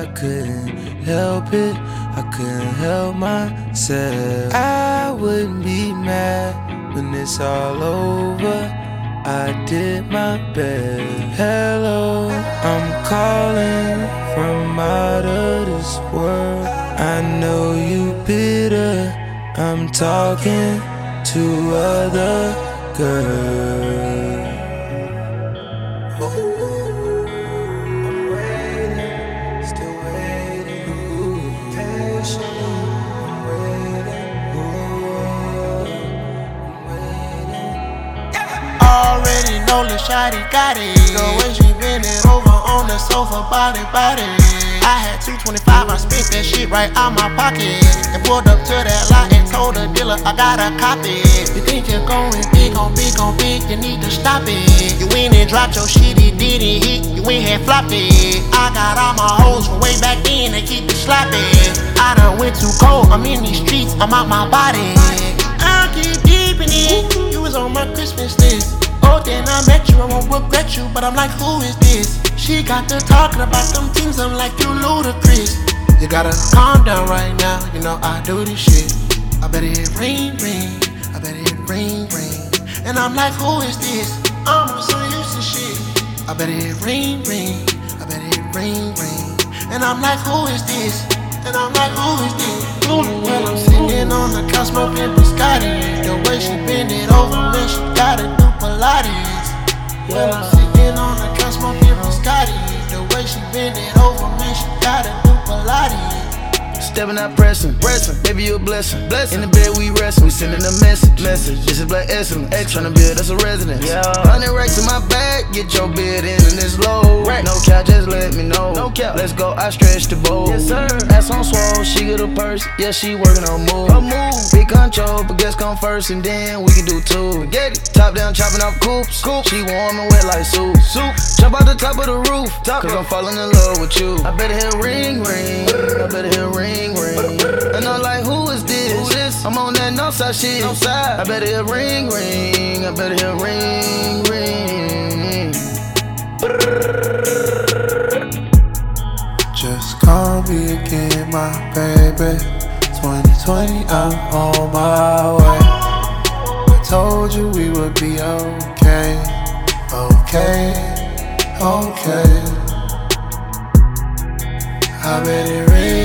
I couldn't help it, I couldn't help myself. I wouldn't be mad when it's all over. I did my best. Hello, I'm calling from out of this world. I know you bitter, I'm talking to other girls. I'm waiting, still waiting, patient. I'm waiting, I'm waiting. Already know the shawty got it. The way she bend it over on the sofa, body. I had 225, I spent that shit right out my pocket. And pulled up to that lot and told the dealer I got a copy. You think you're going big on big, you need to stop it. You ain't and dropped your shit, it didn't hit, you ain't had floppy. I got all my hoes from way back then, they keep it sloppy. I done went too cold, I'm in these streets, I'm out my body. I'll keep keeping it, you was on my Christmas list. Oh, then I met you, I won't regret you, but I'm like, who is this? She got to talking about them things, I'm like, you ludicrous. You gotta calm down right now, you know I do this shit. I bet it ring, I bet it ring. And I'm like, who is this? I'm so used to shit. I bet it ring, I bet it ring. And I'm like, who is this? And I'm like, who is this? Well, I'm sitting on the couch smoking biscotti. The way she bend it over, man, she gotta do Pilates. Well, I'm sitting on the couch smoking biscotti. The way she bend it over, man, she gotta do Pilates. Stepping out pressing, baby you a blessing. In the bed we resting, we sending a message. This is Black Essence, tryna build us a residence. 100 racks in my bag, get your bid in and it's low. No cap, just let me know. Let's go, I stretch the bowl. Yes sir. Ass on swole, she get a purse, yeah she working on move. Big control, but guess come first and then we can do two. Get it. Top down, chopping off coops. She warm and wet like soup. Jump out the top of the roof, cause I'm falling in love with you. I bet it hear ring, I bet it hear ring. And I'm like, who is this? I'm on that Northside shit. I bet it ring. I bet it ring. Just call me again, my baby. 2020, I'm on my way. I told you we would be okay. I bet it ring.